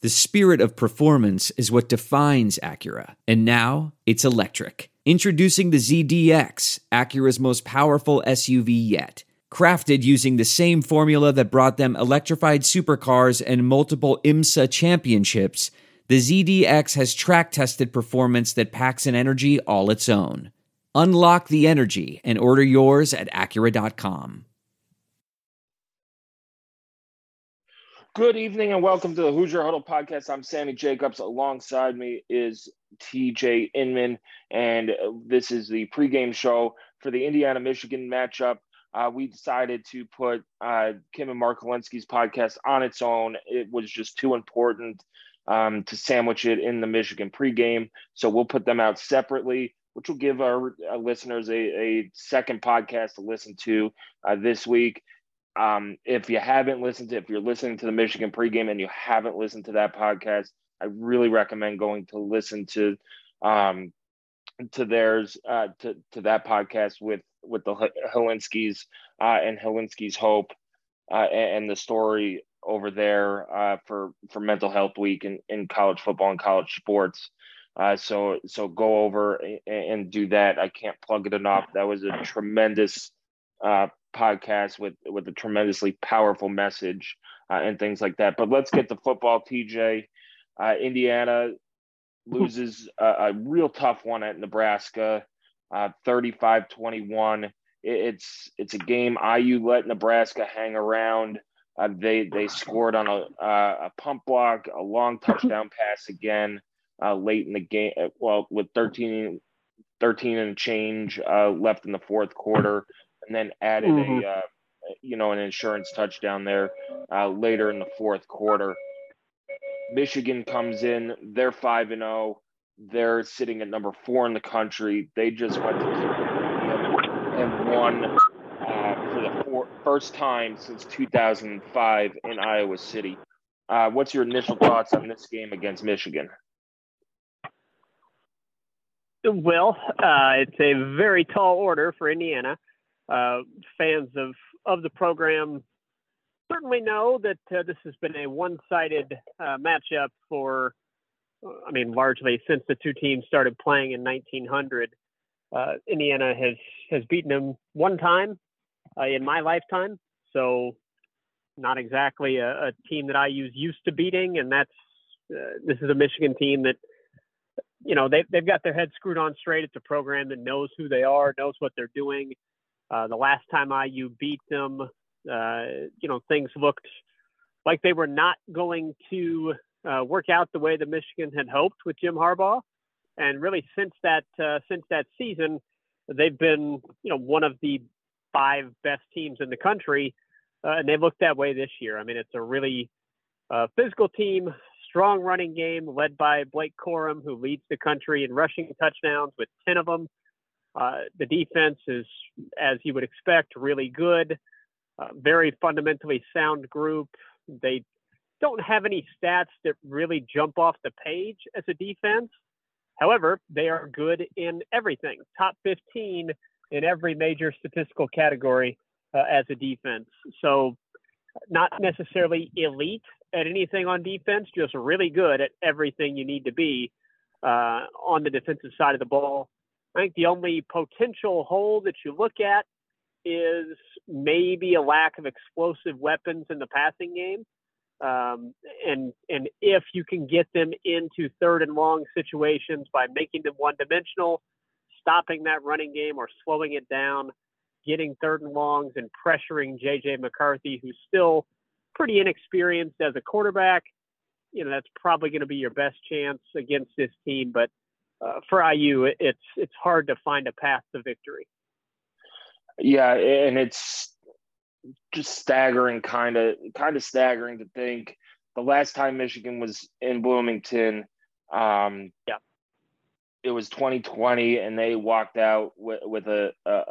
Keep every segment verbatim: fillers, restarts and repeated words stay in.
The spirit of performance is what defines Acura, and now it's electric. Introducing the Z D X, Acura's most powerful S U V yet. Crafted using the same formula that brought them electrified supercars and multiple IMSA championships, the Z D X has track-tested performance that packs an energy all its own. Unlock the energy and order yours at Acura dot com. Good evening and welcome to the Hoosier Huddle Podcast. I'm Sammy Jacobs. Alongside me is T J Inman, and this is the pregame show for the Indiana-Michigan matchup. Uh, we decided to put uh, Kim and Mark Helinski's podcast on its own. It was just too important um, to sandwich it in the Michigan pregame, so we'll put them out separately, which will give our, our listeners a, a second podcast to listen to uh, this week. Um, if you haven't listened to, if you're listening to the Michigan pregame and you haven't listened to that podcast, I really recommend going to listen to, um, to theirs, uh, to, to that podcast with, with the Helinskis, uh, and Helinski's Hope, uh, and, and the story over there, uh, for, for Mental Health Week in, in college football and college sports. Uh, so, so go over and, and do that. I can't plug it enough. That was a tremendous, uh, podcast with with a tremendously powerful message uh, and things like that. But let's get to football, T J. Uh, Indiana loses a, a real tough one at Nebraska, uh, thirty-five twenty-one. It, it's it's a game I U let Nebraska hang around. Uh, they they scored on a uh, a pump block, a long touchdown pass again uh, late in the game. Well, with thirteen, thirteen and change uh, left in the fourth quarter. And then added mm-hmm. a, uh, you know, an insurance touchdown there uh, later in the fourth quarter. Michigan comes in, they're five and zero. They're sitting at number four in the country. They just went to and won uh, for the four, first time since two thousand five in Iowa City. Uh, what's your initial thoughts on this game against Michigan? Well, uh, it's a very tall order for Indiana. Uh, fans of, of the program certainly know that uh, this has been a one-sided uh, matchup for, I mean, largely since the two teams started playing in nineteen hundred. Uh, Indiana has, has beaten them one time uh, in my lifetime, so not exactly a, a team that I use used to beating, and that's uh, this is a Michigan team that, you know, they, they've got their head screwed on straight. It's a program that knows who they are, knows what they're doing. Uh, the last time I U beat them, uh, you know, things looked like they were not going to uh, work out the way that Michigan had hoped with Jim Harbaugh. And really, since that uh, since that season, they've been, you know, one of the five best teams in the country, uh, and they look that way this year. I mean, it's a really uh, physical team, strong running game led by Blake Corum, who leads the country in rushing touchdowns with ten of them. Uh, the defense is, as you would expect, really good, uh, very fundamentally sound group. They don't have any stats that really jump off the page as a defense. However, they are good in everything, top fifteen in every major statistical category uh, as a defense. So not necessarily elite at anything on defense, just really good at everything you need to be uh, on the defensive side of the ball. I think the only potential hole that you look at is maybe a lack of explosive weapons in the passing game. Um, and and if you can get them into third and long situations by making them one-dimensional, stopping that running game or slowing it down, getting third and longs and pressuring J J McCarthy, who's still pretty inexperienced as a quarterback, you know, that's probably going to be your best chance against this team. But Uh, for I U, it's it's hard to find a path to victory. Yeah, and it's just staggering, kind of kind of staggering to think the last time Michigan was in Bloomington, um, yeah, it was twenty twenty, and they walked out with, with a, a,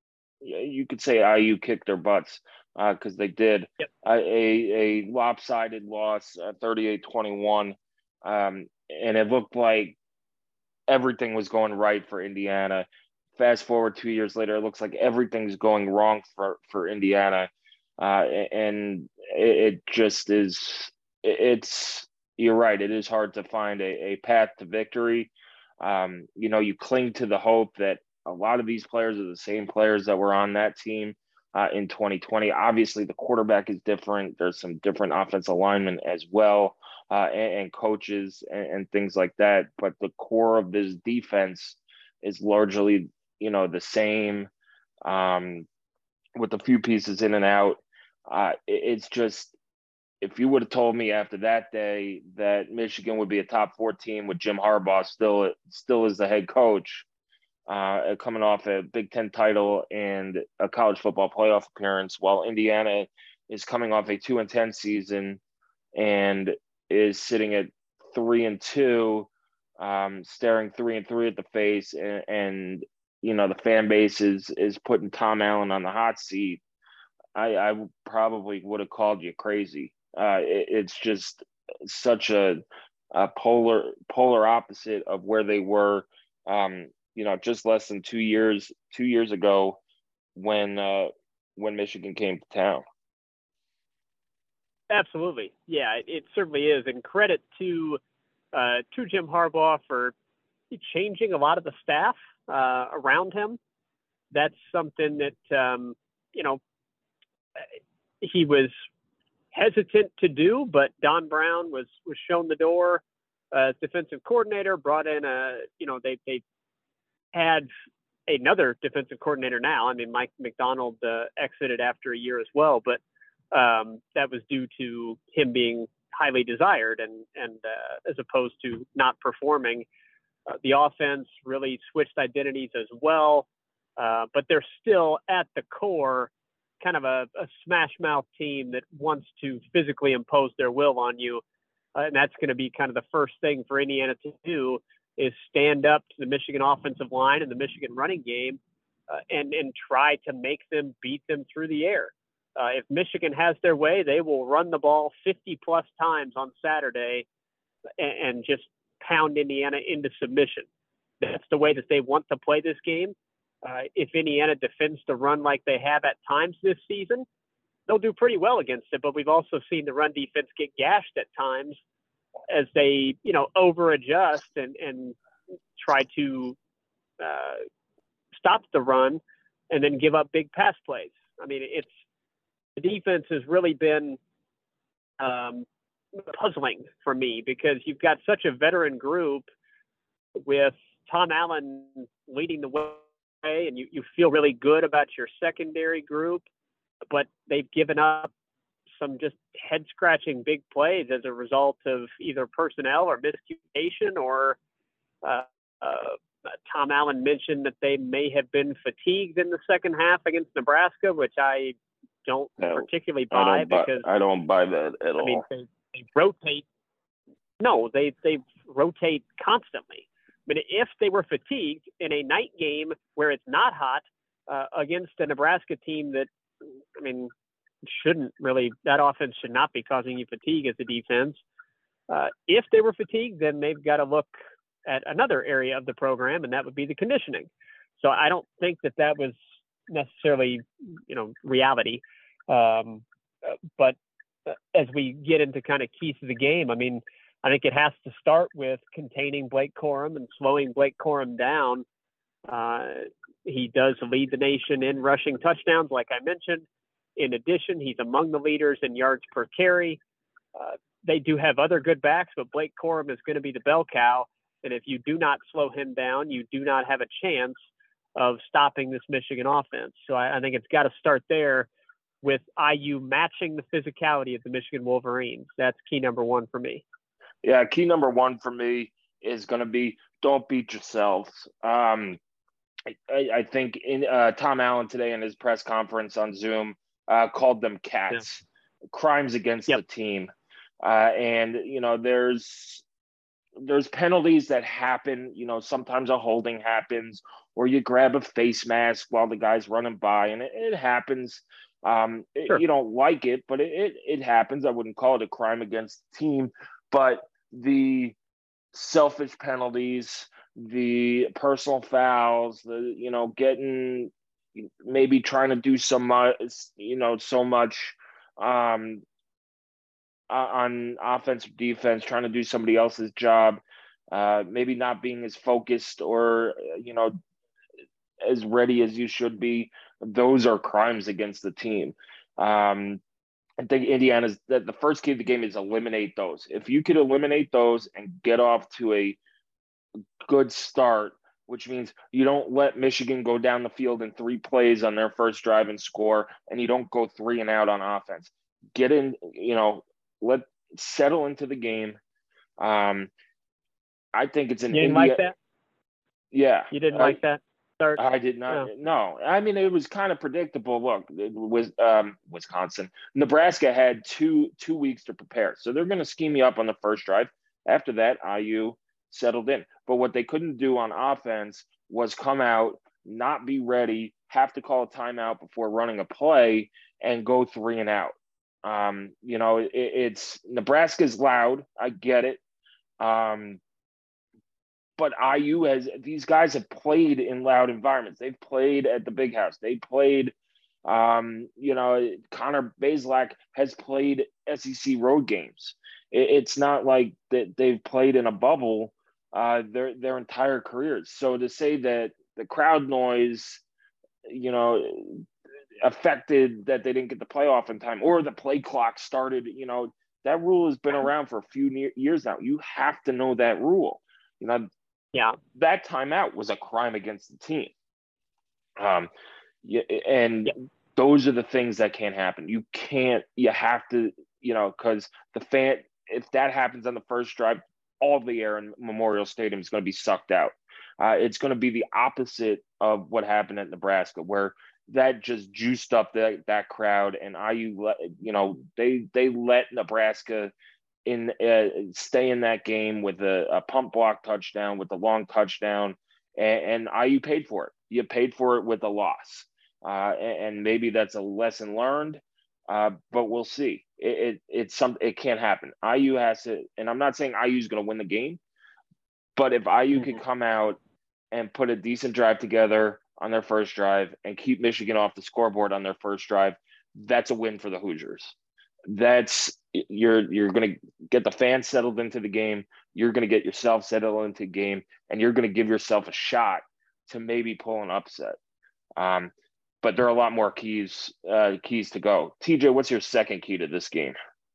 you could say I U kicked their butts because uh, they did. Yep. a, a a lopsided loss, uh, thirty-eight twenty-one, um, and it looked like everything was going right for Indiana. Fast forward two years later, it looks like everything's going wrong for, for Indiana. Uh, and it, it just is, it's, you're right. It is hard to find a, a path to victory. Um, you know, you cling to the hope that a lot of these players are the same players that were on that team uh, in twenty twenty. Obviously, the quarterback is different. There's some different offensive alignment as well, uh, and, and coaches and, and things like that. But the core of this defense is largely, you know, the same, um, with a few pieces in and out. Uh, it, it's just, if you would have told me after that day that Michigan would be a top four team with Jim Harbaugh still still as the head coach, uh, coming off a Big Ten title and a college football playoff appearance, while Indiana is coming off a two and ten season and is sitting at three and two, um, staring three and three at the face, and, and you know the fan base is is putting Tom Allen on the hot seat. I, I probably would have called you crazy. Uh, it, it's just such a, a polar polar opposite of where they were, um, you know, just less than two years two years ago when uh, when Michigan came to town. Absolutely, yeah, it, it certainly is, and credit to uh, to Jim Harbaugh for changing a lot of the staff uh, around him. That's something that um, you know he was hesitant to do, but Don Brown was was shown the door as defensive coordinator. Brought in a, you know, they they had another defensive coordinator now. I mean, Mike McDonald uh, exited after a year as well, but um, that was due to him being highly desired and and uh, as opposed to not performing. Uh, the offense really switched identities as well, uh, but they're still at the core kind of a, a smash mouth team that wants to physically impose their will on you. Uh, and that's going to be kind of the first thing for Indiana to do is stand up to the Michigan offensive line and the Michigan running game uh, and, and try to make them beat them through the air. Uh, if Michigan has their way, they will run the ball fifty plus times on Saturday and, and just pound Indiana into submission. That's the way that they want to play this game. Uh, if Indiana defends the run like they have at times this season, they'll do pretty well against it. But we've also seen the run defense get gashed at times as they, you know, over adjust and, and try to uh, stop the run and then give up big pass plays. I mean, it's the defense has really been um, puzzling for me because you've got such a veteran group with Tom Allen leading the way. And you, you feel really good about your secondary group, but they've given up some just head scratching big plays as a result of either personnel or miscommunication or uh, uh, Tom Allen mentioned that they may have been fatigued in the second half against Nebraska, which I don't no, particularly buy I don't because buy, I don't buy that at all. I mean, they, they rotate. No, they, they rotate constantly. I mean, if they were fatigued in a night game where it's not hot uh, against a Nebraska team that, I mean, shouldn't really, that offense should not be causing you fatigue as a defense. Uh, if they were fatigued, then they've got to look at another area of the program, and that would be the conditioning. So I don't think that that was necessarily, you know, reality. Um, but as we get into kind of keys to the game, I mean, I think it has to start with containing Blake Corum and slowing Blake Corum down. Uh, he does lead the nation in rushing touchdowns, like I mentioned. In addition, he's among the leaders in yards per carry. Uh, they do have other good backs, but Blake Corum is going to be the bell cow. And if you do not slow him down, you do not have a chance of stopping this Michigan offense. So I, I think it's got to start there with I U matching the physicality of the Michigan Wolverines. That's key number one for me. Yeah, key number one for me is going to be don't beat yourselves. Um, I, I think in uh, Tom Allen today in his press conference on Zoom uh, called them cats, yeah. crimes against yep. the team. Uh, and, you know, there's there's penalties that happen. You know, sometimes a holding happens or you grab a face mask while the guy's running by, and it, it happens. Um, sure. it, you don't like it, but it, it, it happens. I wouldn't call it a crime against the team. But the selfish penalties, the personal fouls, the, you know, getting, maybe trying to do so much, you know, so much, um, on offensive defense, trying to do somebody else's job, uh, maybe not being as focused or, you know, as ready as you should be. Those are crimes against the team. Um, I think Indiana's that the first key of the game is eliminate those. If you could eliminate those and get off to a good start, which means you don't let Michigan go down the field in three plays on their first drive and score, and you don't go three and out on offense. Get in, you know, let settle into the game. Um, I think it's an You didn't India, like that? Yeah. You didn't I, like that start? I did not. No. No, I mean, it was kind of predictable. Look, it was um, Wisconsin, Nebraska had two two weeks to prepare, so they're going to scheme you up on the first drive. After that, I U settled in. But what they couldn't do on offense was come out, not be ready, have to call a timeout before running a play, and go three and out. Um, you know, it, it's Nebraska's loud. I get it. Um, but I U has these guys have played in loud environments. They've played at the Big House. They played, um, you know, Connor Bazelak has played S E C road games. It, it's not like that they've played in a bubble uh, their their entire careers. So to say that the crowd noise, you know, affected that they didn't get the playoff in time, or the play clock started, you know, that rule has been around for a few years now. You have to know that rule. You know, yeah, that timeout was a crime against the team. Um, and yeah. those are the things that can't happen. You can't, you have to, you know, because the fan, if that happens on the first drive, all the air in Memorial Stadium is going to be sucked out. Uh, it's going to be the opposite of what happened at Nebraska, where that just juiced up that that crowd, and I U, you know, they they let Nebraska in uh, stay in that game with a, a pump block touchdown, with a long touchdown, and, and I U paid for it. You paid for it with a loss, uh, and, and maybe that's a lesson learned, uh, but we'll see. It, it it's some it can't happen. I U has to, and I'm not saying I U is going to win the game, but if I U mm-hmm. could come out and put a decent drive together on their first drive and keep Michigan off the scoreboard on their first drive, that's a win for the Hoosiers. That's you're you're going to get the fans settled into the game. You're going to get yourself settled into the game, and you're going to give yourself a shot to maybe pull an upset. Um, but there are a lot more keys uh, keys to go. T J, what's your second key to this game?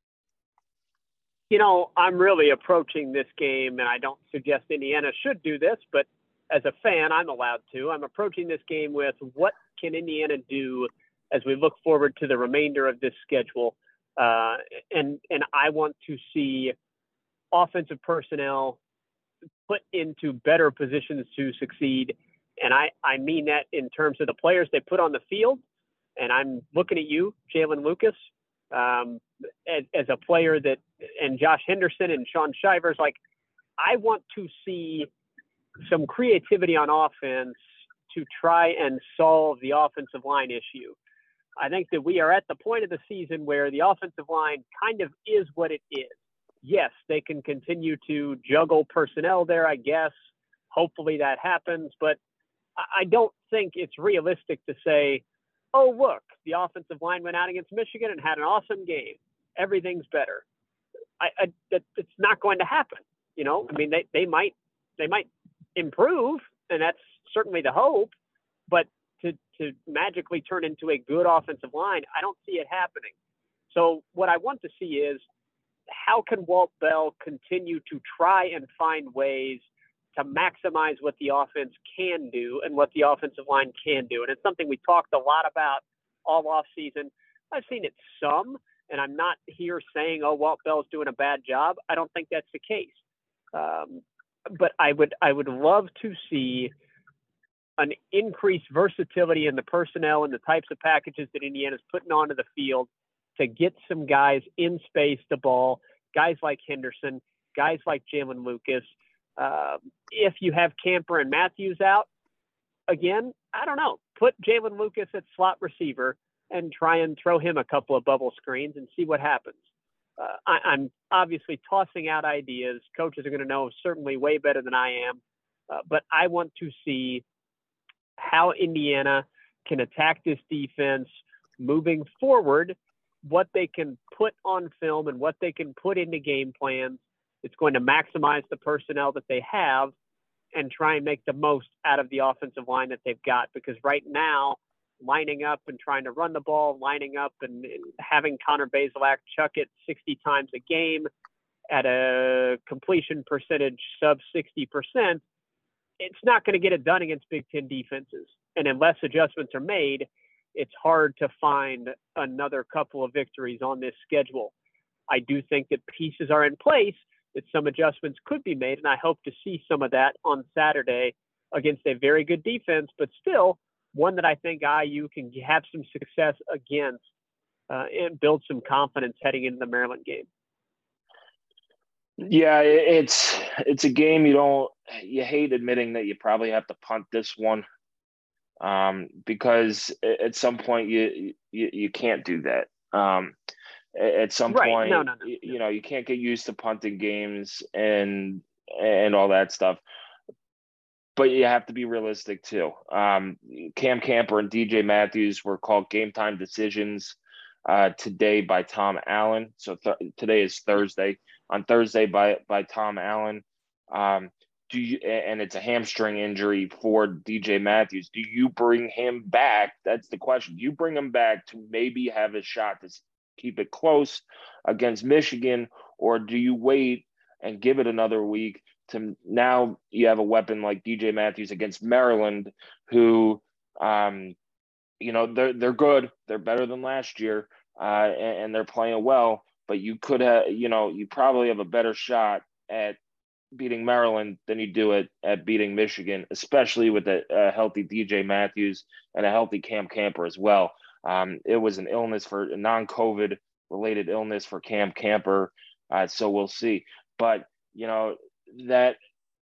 You know, I'm really approaching this game, and I don't suggest Indiana should do this, but as a fan, I'm allowed to. I'm approaching this game with what can Indiana do as we look forward to the remainder of this schedule. Uh, and and I want to see offensive personnel put into better positions to succeed. And I, I mean that in terms of the players they put on the field. And I'm looking at you, Jalen Lucas, um, as, as a player that, and Josh Henderson and Sean Shivers, like, I want to see some creativity on offense to try and solve the offensive line issue. I think that we are at the point of the season where the offensive line kind of is what it is. Yes, they can continue to juggle personnel there, I guess. Hopefully that happens. But I don't think it's realistic to say, oh, look, the offensive line went out against Michigan and had an awesome game. Everything's better. I, I that, it's not going to happen. You know, I mean, they, they might they might improve, and that's certainly the hope. But to to magically turn into a good offensive line, I don't see it happening. So what I want to see is, how can Walt Bell continue to try and find ways to maximize what the offense can do and what the offensive line can do? And it's something we talked a lot about all off season. I've seen it some, and I'm not here saying, oh, Walt Bell's doing a bad job. I don't think that's the case. Um, but I would I would love to see an increased versatility in the personnel and the types of packages that Indiana's putting onto the field to get some guys in space to ball, guys like Henderson, guys like Jalen Lucas. Uh, if you have Camper and Matthews out, again, I don't know. Put Jalen Lucas at slot receiver and try and throw him a couple of bubble screens and see what happens. Uh, I, I'm obviously tossing out ideas. Coaches are going to know certainly way better than I am. Uh, but I want to see how Indiana can attack this defense moving forward what they can put on film and what they can put into game plans. It's going to maximize the personnel that they have and try and make the most out of the offensive line that they've got. Because right now, lining up and trying to run the ball, lining up and, and having Connor Bazelak chuck it sixty times a game at a completion percentage sub sixty percent, it's not going to get it done against Big Ten defenses. And unless adjustments are made, it's hard to find another couple of victories on this schedule. I do think that pieces are in place, that some adjustments could be made, and I hope to see some of that on Saturday against a very good defense, but still one that I think I U can have some success against uh, and build some confidence heading into the Maryland game. Yeah, it's it's a game you don't you hate admitting that you probably have to punt this one, um, because at some point you you, you can't do that. Um, at some right. point, no, no, no, you, no. you know, you can't get used to punting games and and all that stuff. But you have to be realistic too. Um, Cam Camper and D J Matthews were called game time decisions uh, today by Tom Allen. So th- today is Thursday. On Thursday by by Tom Allen. Um, do you and it's a hamstring injury for D J Matthews. Do you bring him back? That's the question. Do you bring him back to maybe have a shot to keep it close against Michigan, or do you wait and give it another week to now you have a weapon like D J Matthews against Maryland, who, um, you know, they're they're good. They're better than last year, uh, and, and they're playing well. But you could have, you know, you probably have a better shot at beating Maryland than you do it at beating Michigan, especially with a, a healthy D J Matthews and a healthy Cam Camper as well. Um, it was an illness for a non-COVID related illness for Cam Camper, uh, so we'll see. But you know that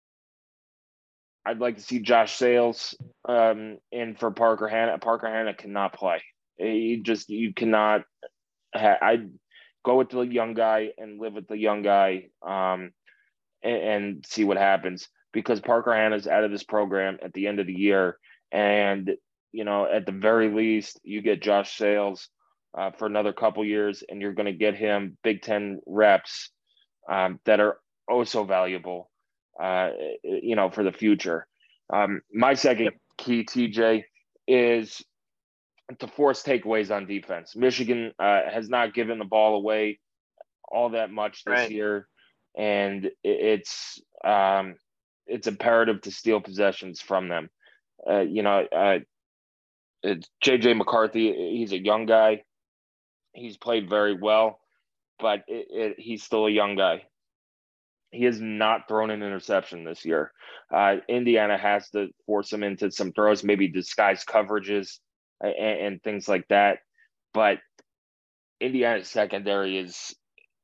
I'd like to see Josh Sales um, in for Parker Hanna. Parker Hanna cannot play. He just you cannot. Ha- I. Go with the young guy and live with the young guy um, and, and see what happens, because Parker Hanna's out of this program at the end of the year. And, you know, at the very least, you get Josh Sales uh, for another couple years, and you're going to get him Big Ten reps um, that are oh so valuable, uh, you know, for the future. Um, my second yep. key, T J, is to force takeaways on defense. Michigan uh, has not given the ball away all that much this right. year, and it's um, it's imperative to steal possessions from them. Uh, you know, uh, it's J J McCarthy. He's a young guy. He's played very well, but it, it, he's still a young guy. He has not thrown an interception this year. Uh, Indiana has to force him into some throws, maybe disguise coverages, And, and things like that. But Indiana's secondary is,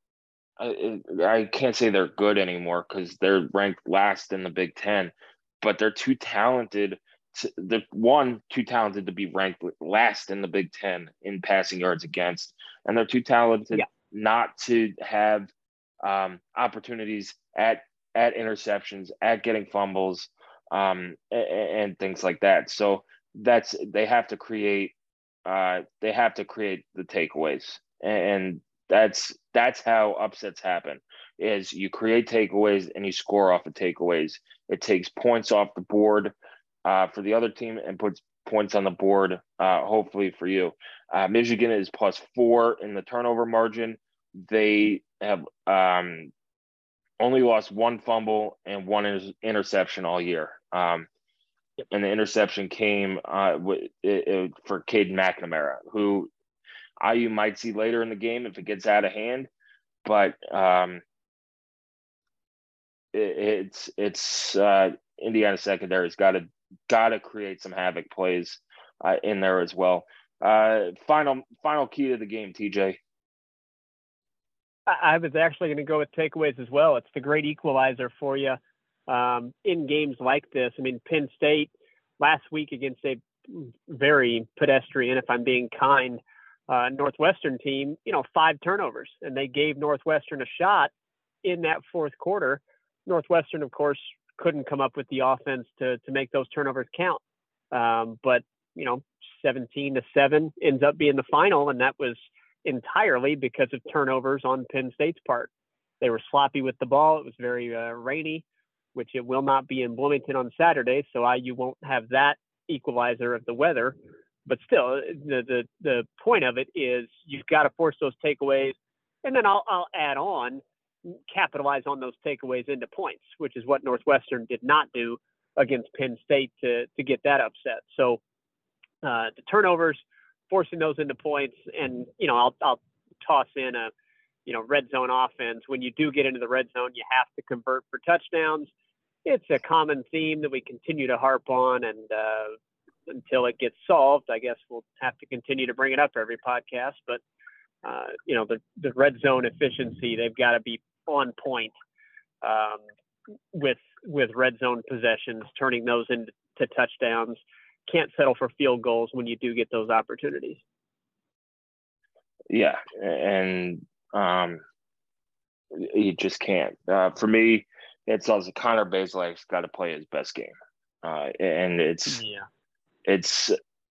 I, I can't say they're good anymore because they're ranked last in the Big Ten, but they're too talented. To, they're one, too talented to be ranked last in the Big Ten in passing yards against, and they're too talented yeah. not to have um, opportunities at at interceptions, at getting fumbles, um, and, and things like that. So that's they have to create uh they have to create the takeaways, and that's that's how upsets happen, is you create takeaways and you score off of takeaways. It takes points off the board uh for the other team and puts points on the board uh hopefully for you. uh Michigan is plus four in the turnover margin. They have um only lost one fumble and one inter- interception all year. um And the interception came uh, w- it, it, for Caden McNamara, who I U might see later in the game if it gets out of hand. But um, it, it's it's uh, Indiana secondary's got to got to create some havoc plays uh, in there as well. Uh, final final key to the game, T J. I was actually going to go with takeaways as well. It's the great equalizer for you um, in games like this. I mean, Penn State last week against a very pedestrian, if I'm being kind, uh, Northwestern team, you know, five turnovers, and they gave Northwestern a shot in that fourth quarter. Northwestern, of course, couldn't come up with the offense to to make those turnovers count. Um, but, you know, seventeen to seven ends up being the final, and that was entirely because of turnovers on Penn State's part. They were sloppy with the ball. It was very uh, rainy, which it will not be in Bloomington on Saturday, so I U won't have that equalizer of the weather. But still, the the, the point of it is you've got to force those takeaways, and then I'll, I'll add on, capitalize on those takeaways into points, which is what Northwestern did not do against Penn State to, to get that upset. So uh, the turnovers, forcing those into points, and, you know, I'll, I'll toss in a, you know, red zone offense. When you do get into the red zone, you have to convert for touchdowns. It's a common theme that we continue to harp on, and uh, until it gets solved, I guess we'll have to continue to bring it up every podcast. But, uh, you know, the, the red zone efficiency, they've got to be on point um, with with red zone possessions, turning those into touchdowns. Can't settle for field goals when you do get those opportunities. Yeah, and um, you just can't. Uh, for me, it's also Connor Bazelak's got to play his best game, uh, and it's yeah, it's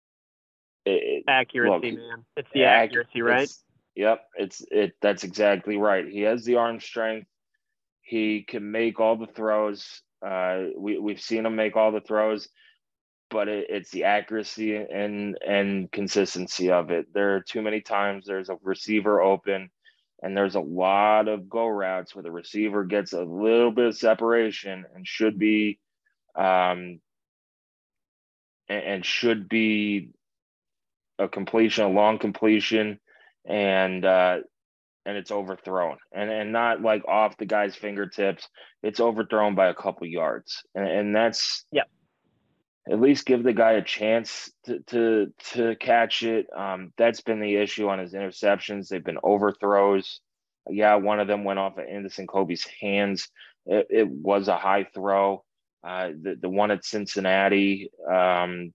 it, accuracy, look, man. It's the accuracy, right? It's, yep, it's it. That's exactly right. He has the arm strength. He can make all the throws. Uh, we we've seen him make all the throws, but it, it's the accuracy and and consistency of it. There are too many times there's a receiver open, and there's a lot of go routes where the receiver gets a little bit of separation and should be, um, and, and should be a completion, a long completion, and uh, and it's overthrown, and and not like off the guy's fingertips. It's overthrown by a couple yards, and, and that's yeah. At least give the guy a chance to to to catch it. Um, that's been the issue on his interceptions. They've been overthrows. Yeah, one of them went off of Anderson Kobe's hands. It, it was a high throw. Uh, the the one at Cincinnati um,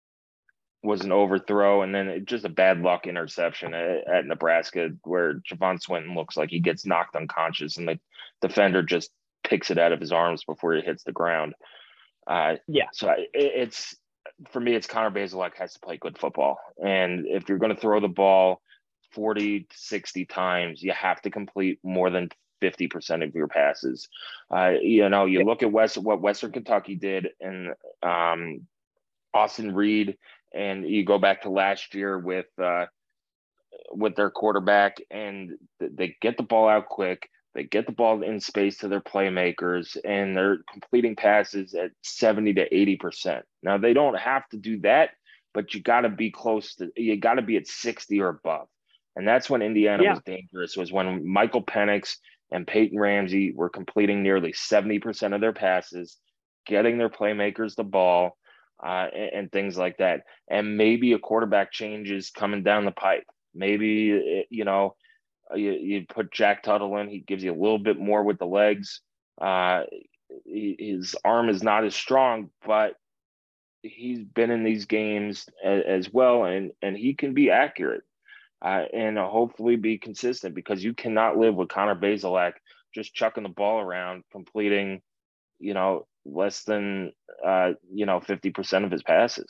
was an overthrow, and then it, just a bad luck interception at, at Nebraska where Javon Swinton looks like he gets knocked unconscious, and the defender just picks it out of his arms before he hits the ground. Uh, yeah. So it, it's for me, it's Connor Bazelak has to play good football, and if you're going to throw the ball forty to sixty times, you have to complete more than fifty percent of your passes. Uh, you know, you look at West what Western Kentucky did, and um, Austin Reed, and you go back to last year with uh, with their quarterback, and they get the ball out quick. They get the ball in space to their playmakers, and they're completing passes at seventy to eighty percent. Now, they don't have to do that, but you got to be close to, you got to be at sixty or above. And that's when Indiana yeah. was dangerous, was when Michael Penix and Peyton Ramsey were completing nearly seventy percent of their passes, getting their playmakers the ball, uh, and, and things like that. And maybe a quarterback change is coming down the pipe. Maybe, you know, You, you put Jack Tuttle in, he gives you a little bit more with the legs. Uh, he, his arm is not as strong, but he's been in these games as, as well, and, and he can be accurate uh, and hopefully be consistent, because you cannot live with Connor Bazelak just chucking the ball around, completing, you know, less than, uh, you know, fifty percent of his passes.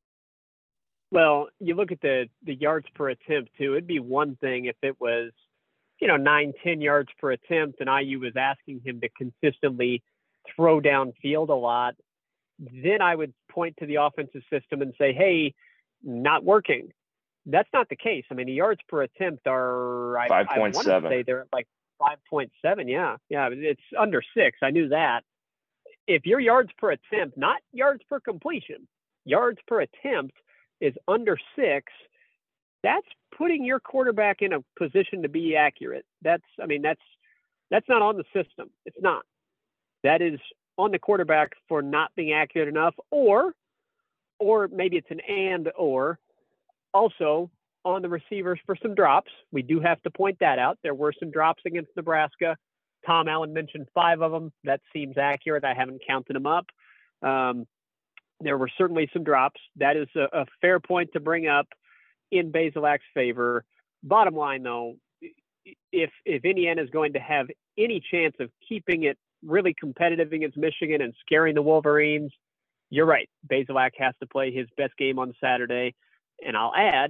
Well, you look at the, the yards per attempt, too. It'd be one thing if it was, you know, nine, ten yards per attempt, and I U was asking him to consistently throw downfield a lot. Then I would point to the offensive system and say, hey, not working. That's not the case. I mean, the yards per attempt are, I, I want to say they're at like five point seven. Yeah. Yeah. It's under six. I knew that. If your yards per attempt, not yards per completion, yards per attempt is under six, that's putting your quarterback in a position to be accurate. That's, I mean, that's, that's not on the system. It's not. That is on the quarterback for not being accurate enough, or, or maybe it's an and, or also on the receivers for some drops. We do have to point that out. There were some drops against Nebraska. Tom Allen mentioned five of them. That seems accurate. I haven't counted them up. Um, there were certainly some drops. That is a, a fair point to bring up in Bazelak's favor. Bottom line, though, if if Indiana is going to have any chance of keeping it really competitive against Michigan and scaring the Wolverines, you're right. Bazelak has to play his best game on Saturday. And I'll add,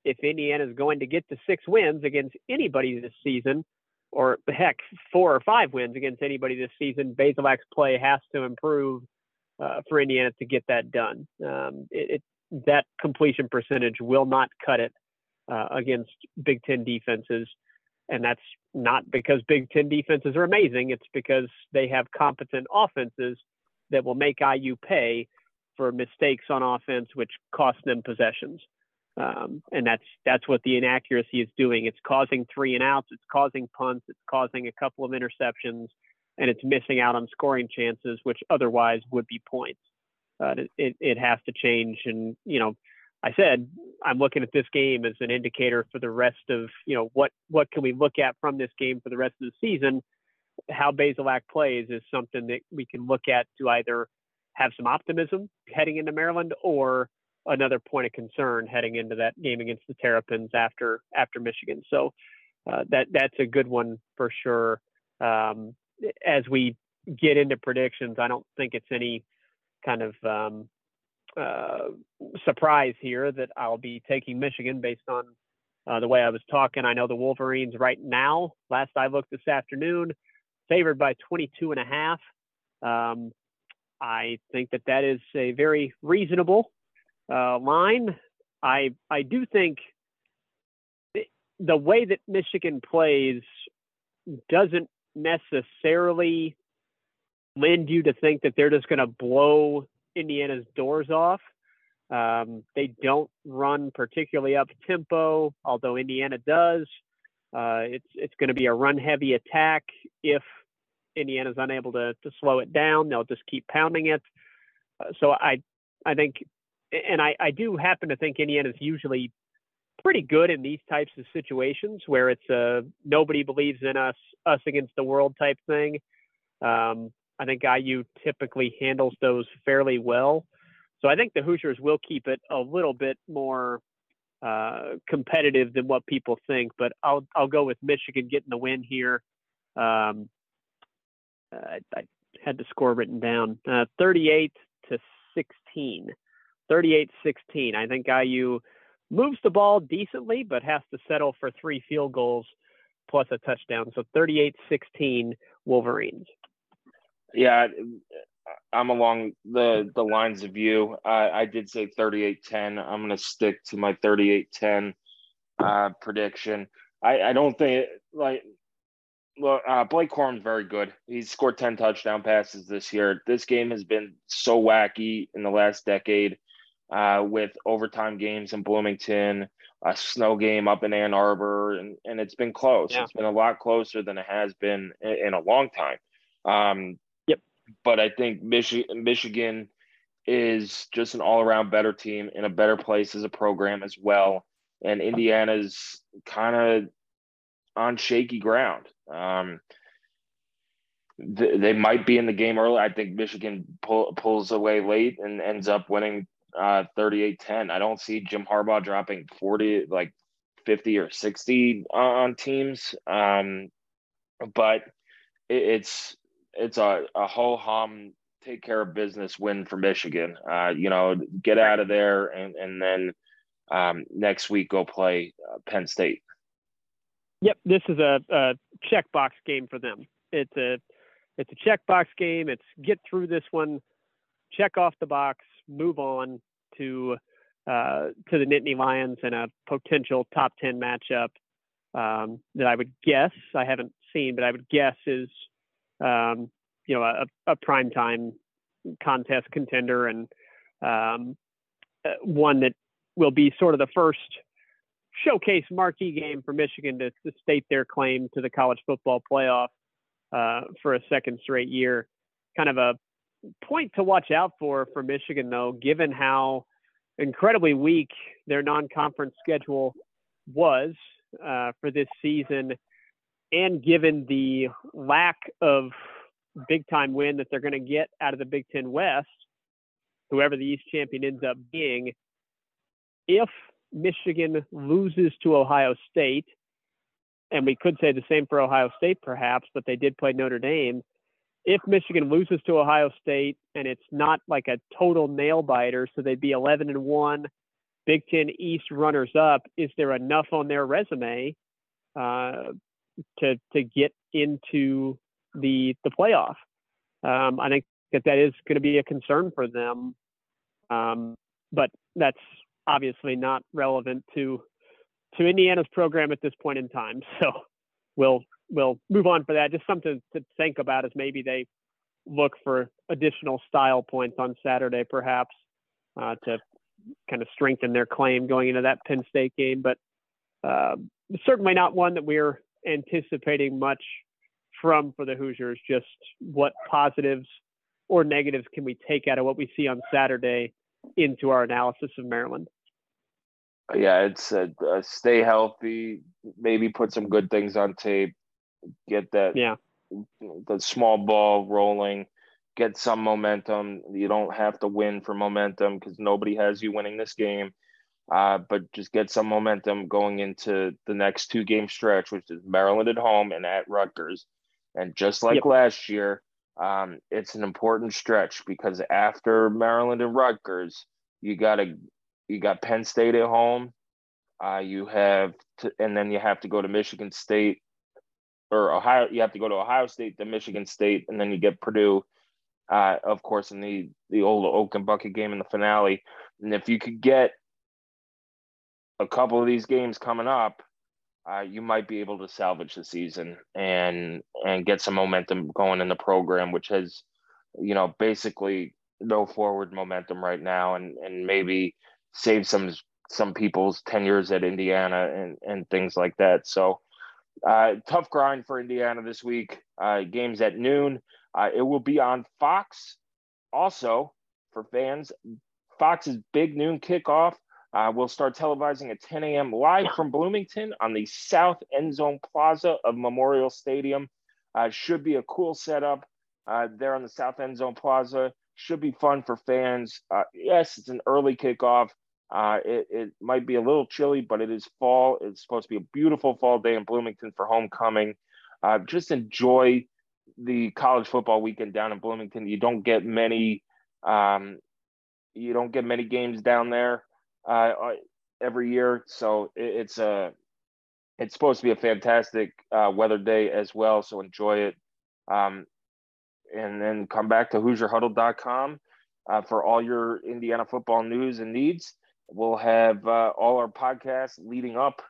if Indiana is going to get to six wins against anybody this season, or heck, four or five wins against anybody this season, Bazelak's play has to improve uh, for Indiana to get that done. Um, it, it, that completion percentage will not cut it uh, against Big Ten defenses. And that's not because Big Ten defenses are amazing. It's because they have competent offenses that will make I U pay for mistakes on offense, which cost them possessions. Um, and that's that's what the inaccuracy is doing. It's causing three and outs. It's causing punts. It's causing a couple of interceptions, and it's missing out on scoring chances, which otherwise would be points. Uh, it it has to change. And you know, I said I'm looking at this game as an indicator for the rest of you know what what can we look at from this game for the rest of the season. How Bazelak plays is something that we can look at to either have some optimism heading into Maryland or another point of concern heading into that game against the Terrapins after after Michigan. So uh, that that's a good one for sure. Um, as we get into predictions, I don't think it's any kind of um, uh, surprise here that I'll be taking Michigan based on uh, the way I was talking. I know the Wolverines right now, last I looked this afternoon, favored by twenty-two and a half. Um, I think that that is a very reasonable uh, line. I I do think the way that Michigan plays doesn't necessarily lend you to think that they're just going to blow Indiana's doors off. Um, they don't run particularly up tempo, although Indiana does. Uh, it's it's going to be a run-heavy attack. If Indiana's unable to, to slow it down, they'll just keep pounding it. Uh, so I I think, and I, I do happen to think Indiana's usually pretty good in these types of situations where it's a nobody believes in us, us against the world type thing. Um, I think I U typically handles those fairly well. So I think the Hoosiers will keep it a little bit more uh, competitive than what people think, but I'll I'll go with Michigan getting the win here. Um, I, I had the score written down, uh, thirty-eight to sixteen. thirty-eight sixteen. I think I U moves the ball decently, but has to settle for three field goals plus a touchdown. So thirty-eight sixteen Wolverines. Yeah, I'm along the, the lines of you. I, I did say thirty-eight ten. I'm going to stick to my thirty-eight ten uh, prediction. I, I don't think, like, Well, uh, Blake Corum's very good. He's scored ten touchdown passes this year. This game has been so wacky in the last decade uh, with overtime games in Bloomington, a snow game up in Ann Arbor, and, and it's been close. Yeah. It's been a lot closer than it has been in, in a long time. Um, yep. But I think Michi- Michigan is just an all-around better team in a better place as a program as well. And Indiana's kind of on shaky ground. Um, th- they might be in the game early. I think Michigan pull, pulls away late and ends up winning uh, thirty-eight ten. I don't see Jim Harbaugh dropping forty, like fifty or sixty on teams. Um, but it, it's it's a, a ho-hum, take care of business win for Michigan. Uh, you know, get out of there and, and then um, next week go play uh, Penn State. Yep, this is a, a checkbox game for them. It's a it's a checkbox game. It's get through this one, check off the box, move on to uh, to the Nittany Lions and a potential top ten matchup um, that I would guess I haven't seen, but I would guess is um, you know a, a primetime contest contender and um, one that will be sort of the first showcase marquee game for Michigan to, to state their claim to the college football playoff uh, for a second straight year. Kind of a point to watch out for for Michigan, though, given how incredibly weak their non-conference schedule was uh, for this season, and given the lack of big-time win that they're going to get out of the Big Ten West, whoever the East champion ends up being. If Michigan loses to Ohio State, and we could say the same for Ohio State perhaps, but they did play Notre Dame. If Michigan loses to Ohio State and it's not like a total nail biter, so they'd be eleven and one Big Ten East runners-up, is there enough on their resume uh, to to get into the the playoff? Um, I think that that is going to be a concern for them, um, but that's obviously not relevant to to Indiana's program at this point in time. So we'll we'll move on for that. Just something to think about as maybe they look for additional style points on Saturday, perhaps, uh, to kind of strengthen their claim going into that Penn State game. But uh, certainly not one that we're anticipating much from for the Hoosiers. Just what positives or negatives can we take out of what we see on Saturday into our analysis of Maryland? Yeah, it's a, a stay healthy, maybe put some good things on tape, get that yeah. the small ball rolling, get some momentum. You don't have to win for momentum because nobody has you winning this game, uh, but just get some momentum going into the next two game stretch, which is Maryland at home and at Rutgers. And just like Yep. last year, um, it's an important stretch because after Maryland and Rutgers, you got to you got Penn State at home. Uh, you have to, and then you have to go to Michigan State or Ohio. You have to go to Ohio State, then Michigan State, and then you get Purdue, uh, of course, in the the old Oak and Bucket game in the finale. And if you could get a couple of these games coming up, uh, you might be able to salvage the season and and get some momentum going in the program, which has, you know, basically no forward momentum right now, and and maybe save some some people's tenures at Indiana and and things like that. So uh, tough grind for Indiana this week. Uh, games at noon. Uh, it will be on Fox. Also for fans, Fox's big noon kickoff. Uh, we'll start televising at ten a.m. live from Bloomington on the South End Zone Plaza of Memorial Stadium. Uh, should be a cool setup uh, there on the South End Zone Plaza. Should be fun for fans. Uh, yes, it's an early kickoff. Uh, it, it might be a little chilly, but it is fall. It's supposed to be a beautiful fall day in Bloomington for homecoming. Uh, just enjoy the college football weekend down in Bloomington. You don't get many, um, you don't get many games down there uh, every year, so it, it's a, it's supposed to be a fantastic uh, weather day as well. So enjoy it, um, and then come back to Hoosier Huddle dot com uh, for all your Indiana football news and needs. We'll have uh, all our podcasts leading up,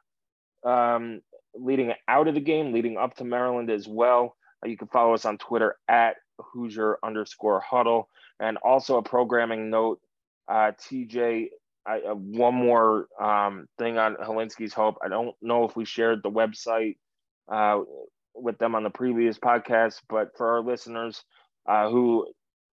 um, leading out of the game, leading up to Maryland as well. Uh, you can follow us on Twitter at Hoosier underscore huddle. And also a programming note, uh, T J, I, uh, one more um, thing on Hilinski's Hope. I don't know if we shared the website uh, with them on the previous podcast, but for our listeners uh, who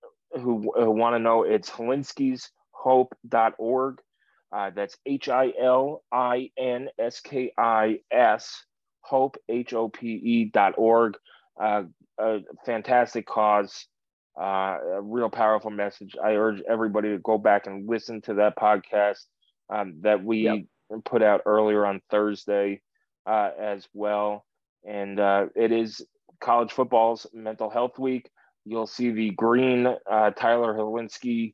who, who want to know, it's hilinskis hope dot org. Uh, that's H I L I N S K I S, Hope, H O P E dot org. Uh, a fantastic cause, uh, a real powerful message. I urge everybody to go back and listen to that podcast um, that we yep. put out earlier on Thursday uh, as well. And uh, it is college football's mental health week. You'll see the green uh, Tyler Hilinski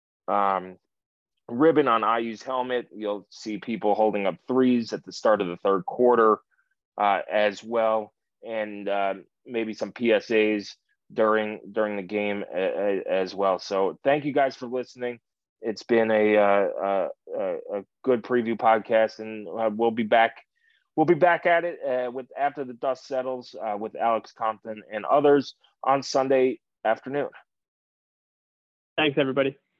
um ribbon on I U's helmet. You'll see people holding up threes at the start of the third quarter uh, as well, and uh, maybe some P S As during during the game a, a, as well. So thank you guys for listening. It's been a uh, a, a good preview podcast, and uh, we'll be back. We'll be back at it uh, with after the dust settles uh, with Alex Compton and others on Sunday afternoon. Thanks, everybody.